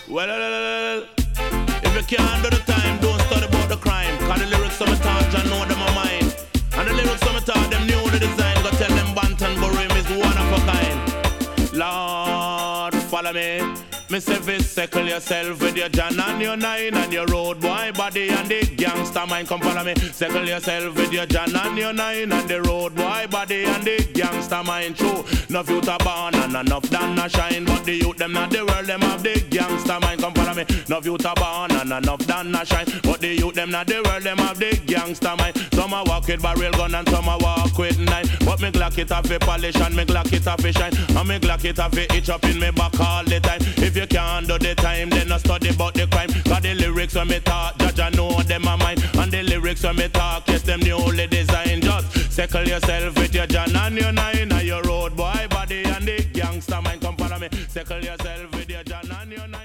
Well, if you can't do the time, don't study about the crime. Cause the lyrics of my thought, I know them a mind. And the lyrics of my thought, them knew the design. Go tell them Banton Burim is one of a kind. Lord, follow me. Me say fi circle yourself with your John and your 9 and your road boy body and the gangster mind. Come follow me. Circle yourself with your John and your 9 and the road boy body and the gangster mind. True, enough youth a born and enough done a shine, but the youth them not the world, them have the gangster mind. Come follow me. Enough youth a born and enough done a shine, but the youth them not the world, them have the gangster mind. Some a walk with barrel gun and some a walk with knife, but me glock it off a polish and me glock it off a shine, and me glock it off a itch up in me back all the time. If you can't do the time, then I study about the crime. Cause the lyrics when me talk, judge I know them a mine. And the lyrics when me talk, yes them newly designed. Just circle yourself with your John and your 9 and your road boy body and the gangster mind. Come follow me. Circle yourself with your John and your 9.